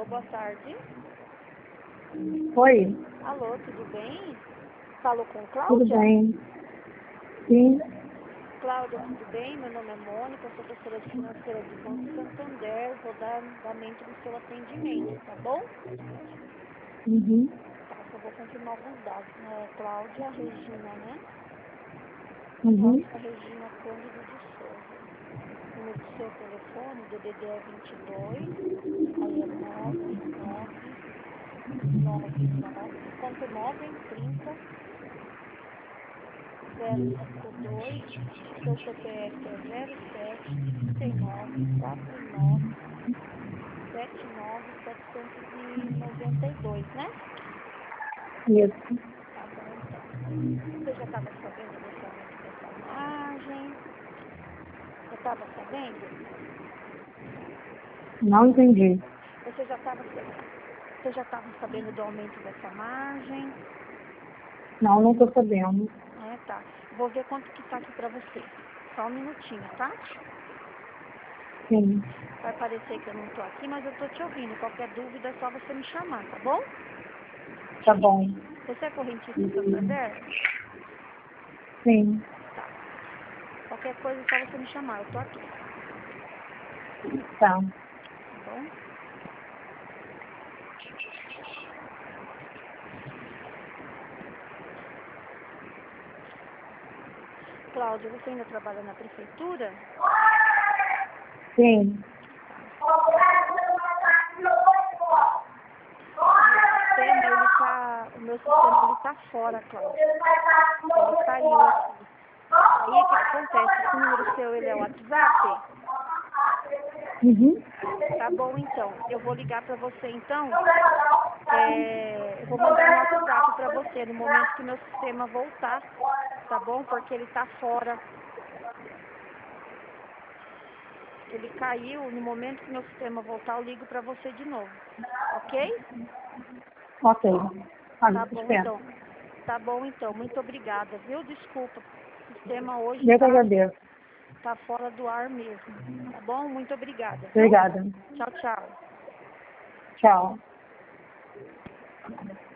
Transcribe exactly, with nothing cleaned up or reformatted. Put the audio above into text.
boa tarde. Oi, Alô, tudo bem? Falo com tudo Cláudia? bem? Sim, Cláudia, tudo bem? Meu nome é Mônica, sou professora de financeira do Banco Santander. Vou dar andamento no seu atendimento, tá bom? uhum, Tá, só vou confirmar alguns dados. É, Cláudia Regina, né? uhum, Cláudia Regina Cândido de Souza. O número do seu telefone, D D D é vinte e dois, aí é nove nove nove nove, ponto nove, trinta, zero cinco dois, seu C P F é zero sete, trinta e nove, quarenta e nove, setenta e nove, setecentos e noventa e dois, né? isso. Tá bom, então. Você já estava sabendo desse aumento dessa margem? Já estava sabendo? Não entendi. Você já estava você já estava sabendo do aumento dessa margem? Não, não tô sabendo. É, tá. Vou ver quanto que tá aqui pra você. Só um minutinho, tá? Sim, Vai parecer que eu não tô aqui, mas eu tô te ouvindo. Qualquer dúvida é só você me chamar, tá bom? tá bom. Você é correntista Santander? Sim, Tá. Qualquer coisa é só você me chamar, eu tô aqui, tá. tá bom? Cláudia, você ainda trabalha na prefeitura? Sim, O meu sistema, ele tá, o meu sistema, ele tá fora, Cláudia. Ele caiu aqui. Aí, o que que acontece? Esse número seu, ele é o WhatsApp? uhum, Tá bom, então. Eu vou ligar pra você, então. É, eu vou mandar no WhatsApp pra você no momento que meu sistema voltar, tá bom? Porque ele tá fora. Ele caiu. No momento que meu sistema voltar, eu ligo pra você de novo. Ok? ok. Tá Olha, bom, espera. então. Tá bom, então. Muito obrigada, viu? Desculpa. O sistema hoje Eu que tá, agradeço. tá fora do ar mesmo. Tá bom? Muito obrigada, viu? Obrigada. Tchau, tchau. Tchau.